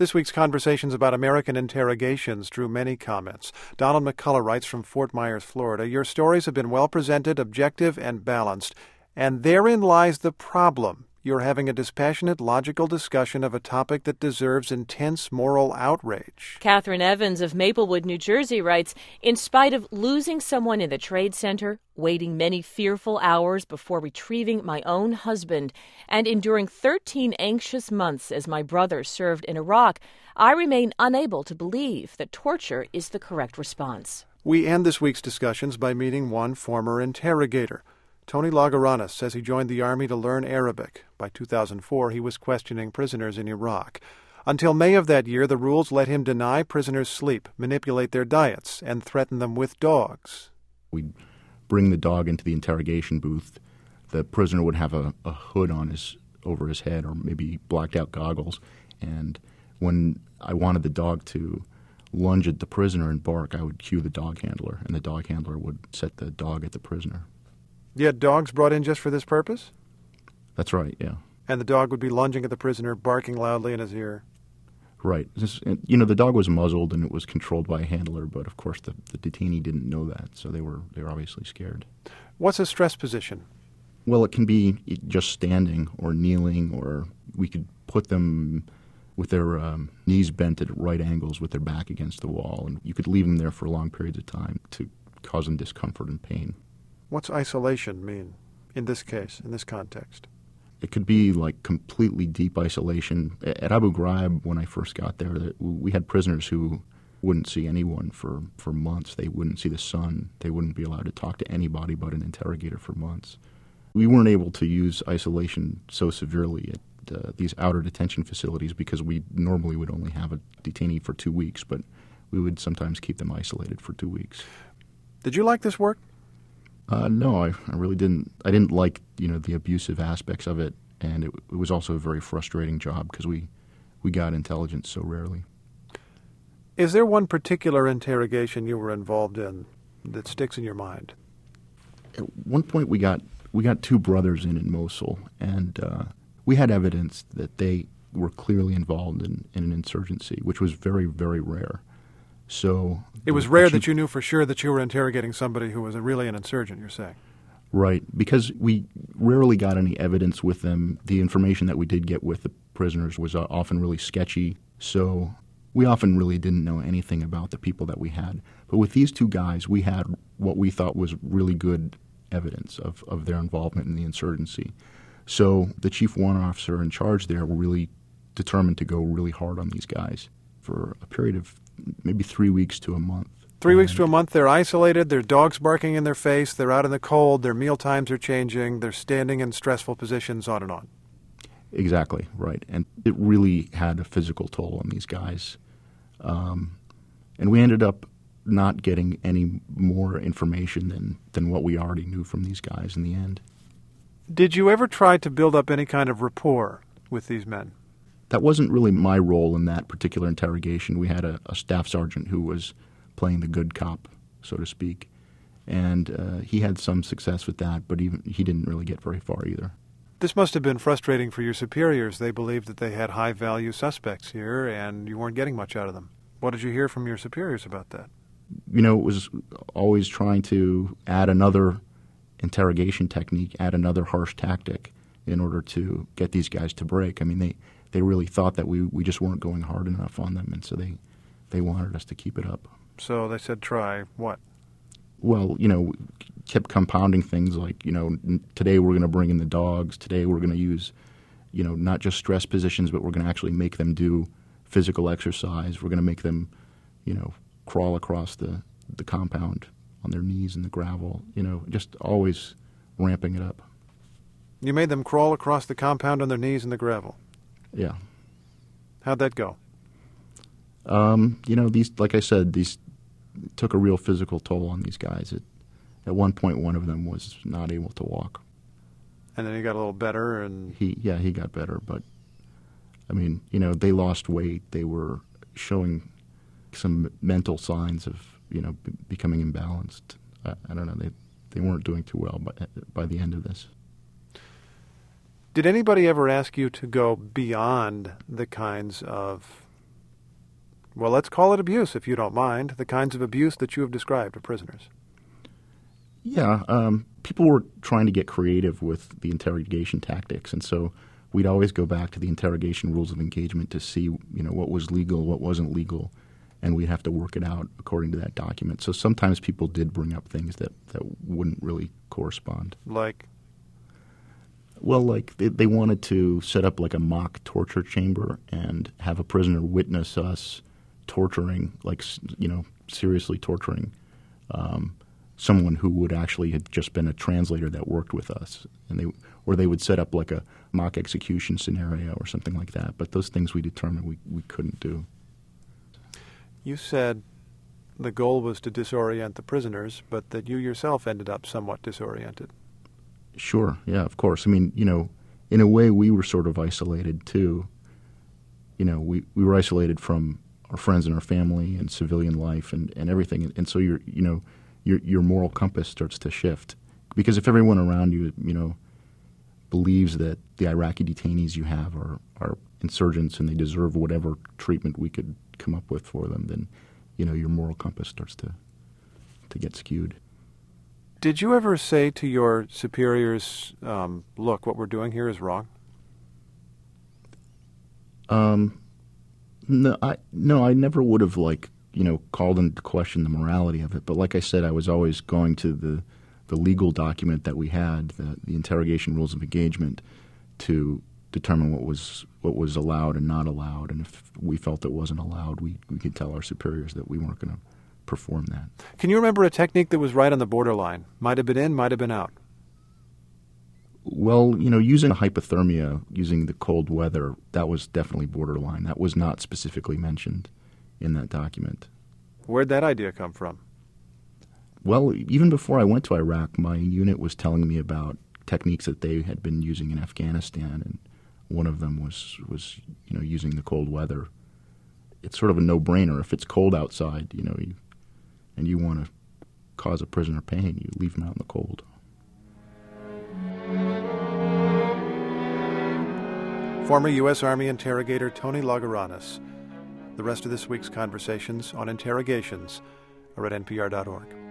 This week's conversations about American interrogations drew many comments. Donald McCullough writes from Fort Myers, Florida, "Your stories have been well presented, objective, and balanced. And therein lies the problem. You're having a dispassionate, logical discussion of a topic that deserves intense moral outrage." Catherine Evans of Maplewood, New Jersey writes, "In spite of losing someone in the Trade Center, waiting many fearful hours before retrieving my own husband, and enduring 13 anxious months as my brother served in Iraq, I remain unable to believe that torture is the correct response." We end this week's discussions by meeting one former interrogator. Tony Lagaranis says he joined the Army to learn Arabic. By 2004, he was questioning prisoners in Iraq. Until May of that year, the rules let him deny prisoners sleep, manipulate their diets, and threaten them with dogs. We'd bring the dog into the interrogation booth. The prisoner would have a hood on over his head, or maybe blacked-out goggles. And when I wanted the dog to lunge at the prisoner and bark, I would cue the dog handler, and the dog handler would set the dog at the prisoner. You had dogs brought in just for this purpose? That's right, yeah. And the dog would be lunging at the prisoner, barking loudly in his ear? Right. The dog was muzzled and it was controlled by a handler, but of course the detainee didn't know that, so they were obviously scared. What's a stress position? Well, it can be just standing or kneeling, or we could put them with their knees bent at right angles with their back against the wall, and you could leave them there for long periods of time to cause them discomfort and pain. What's isolation mean in this case, in this context? It could be like completely deep isolation. At Abu Ghraib, when I first got there, we had prisoners who wouldn't see anyone for months. They wouldn't see the sun. They wouldn't be allowed to talk to anybody but an interrogator for months. We weren't able to use isolation so severely at these outer detention facilities because we normally would only have a detainee for 2 weeks, but we would sometimes keep them isolated for 2 weeks. Did you like this work? No, I really didn't. I didn't like, the abusive aspects of it, and it was also a very frustrating job because we got intelligence so rarely. Is there one particular interrogation you were involved in that sticks in your mind? At one point, we got 2 brothers in Mosul, and we had evidence that they were clearly involved in an insurgency, which was very, very rare. So it was rare that you knew for sure that you were interrogating somebody who was really an insurgent, you're saying? Right, because we rarely got any evidence with them. The information that we did get with the prisoners was often really sketchy, so we often really didn't know anything about the people that we had. But with these 2 guys, we had what we thought was really good evidence of their involvement in the insurgency. So the chief warrant officer in charge there were really determined to go really hard on these guys for a period of maybe 3 weeks to a month. 3 weeks to a month, they're isolated, their dogs barking in their face, they're out in the cold, their meal times are changing, they're standing in stressful positions, on and on. Exactly, right. And it really had a physical toll on these guys. And we ended up not getting any more information than what we already knew from these guys in the end. Did you ever try to build up any kind of rapport with these men? That wasn't really my role in that particular interrogation. We had a staff sergeant who was playing the good cop, so to speak, and he had some success with that, but he didn't really get very far either. This must have been frustrating for your superiors. They believed that they had high-value suspects here, and you weren't getting much out of them. What did you hear from your superiors about that? It was always trying to add another interrogation technique, add another harsh tactic in order to get these guys to break. I mean, they really thought that we just weren't going hard enough on them, and so they wanted us to keep it up. So they said try what? Well, kept compounding things like, today we're going to bring in the dogs, today we're going to use, not just stress positions, but we're going to actually make them do physical exercise. We're going to make them, crawl across the compound on their knees in the gravel, just always ramping it up. You made them crawl across the compound on their knees in the gravel? Yeah. How'd that go? These, like I said, these took a real physical toll on these guys. At one point, one of them was not able to walk. And then he got a little better, and he got better. But I mean, they lost weight. They were showing some mental signs of becoming imbalanced. I don't know. They weren't doing too well by the end of this. Did anybody ever ask you to go beyond the kinds of Well, let's call it abuse, if you don't mind, the kinds of abuse that you have described to prisoners. Yeah, people were trying to get creative with the interrogation tactics, and so we'd always go back to the interrogation rules of engagement to see, what was legal, what wasn't legal, and we'd have to work it out according to that document. So sometimes people did bring up things that wouldn't really correspond. Like? Well, like they wanted to set up like a mock torture chamber and have a prisoner witness us torturing, seriously torturing someone who would actually had just been a translator that worked with us, and they would set up like a mock execution scenario or something like that. But those things we determined we couldn't do. You said the goal was to disorient the prisoners, but that you yourself ended up somewhat disoriented. Sure, yeah, of course. I mean, in a way we were sort of isolated too. We were isolated from our friends and our family and civilian life and everything, and so your moral compass starts to shift, because if everyone around you believes that the Iraqi detainees you have are insurgents and they deserve whatever treatment we could come up with for them, then your moral compass starts to get skewed. Did you ever say to your superiors, look, what we're doing here is wrong? No, I never would have called into question the morality of it. But like I said, I was always going to the legal document that we had, the interrogation rules of engagement, to determine what was allowed and not allowed. And if we felt it wasn't allowed, we could tell our superiors that we weren't going to perform that. Can you remember a technique that was right on the borderline? Might have been in, might have been out. Well, using hypothermia, using the cold weather, that was definitely borderline. That was not specifically mentioned in that document. Where'd that idea come from? Well, even before I went to Iraq, my unit was telling me about techniques that they had been using in Afghanistan, and one of them was using the cold weather. It's sort of a no-brainer. If it's cold outside, and you want to cause a prisoner pain, you leave them out in the cold. Former U.S. Army interrogator Tony Logoranis. The rest of this week's conversations on interrogations are at npr.org.